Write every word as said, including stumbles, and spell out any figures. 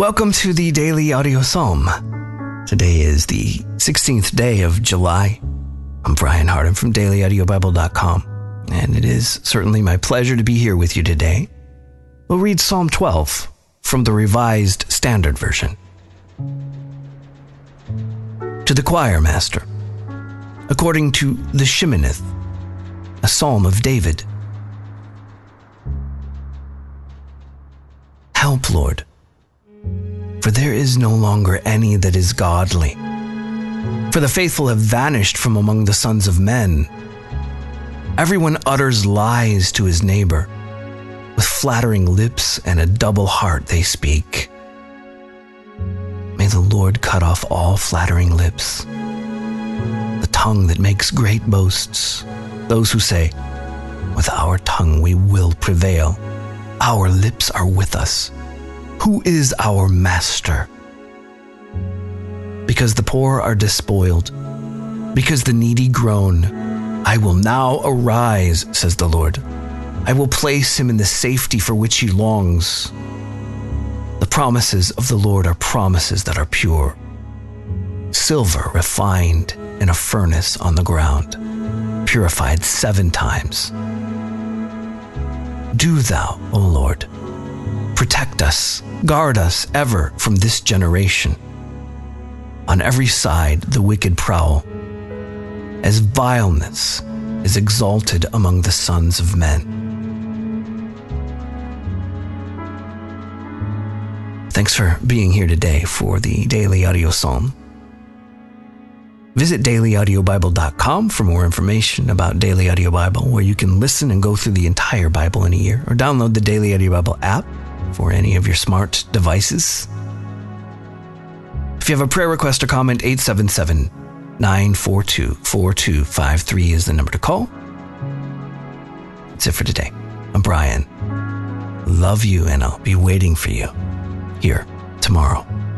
Welcome to the Daily Audio Psalm. Today is the sixteenth day of July. I'm Brian Hardin from daily audio bible dot com, and it is certainly my pleasure to be here with you today. We'll read Psalm twelve from the Revised Standard Version. To the choir master, according to the Sheminith, a psalm of David. Help, Lord, for there is no longer any that is godly. For the faithful have vanished from among the sons of men. Everyone utters lies to his neighbor. With flattering lips and a double heart they speak. May the Lord cut off all flattering lips, the tongue that makes great boasts, those who say, with our tongue we will prevail. Our lips are with us. Who is our master? Because the poor are despoiled, because the needy groan, I will now arise, says the Lord. I will place him in the safety for which he longs. The promises of the Lord are promises that are pure, silver refined in a furnace on the ground, purified seven times. Do thou, O Lord, protect us, guard us ever from this generation. On every side the wicked prowl, as vileness is exalted among the sons of men. Thanks for being here today for the Daily Audio Psalm. Visit daily audio bible dot com for more information about Daily Audio Bible, where you can listen and go through the entire Bible in a year, or download the Daily Audio Bible app for any of your smart devices. If you have a prayer request or comment, eight seven seven, nine four two, four two five three is the number to call. That's it for today. I'm Brian. Love you, and I'll be waiting for you here tomorrow.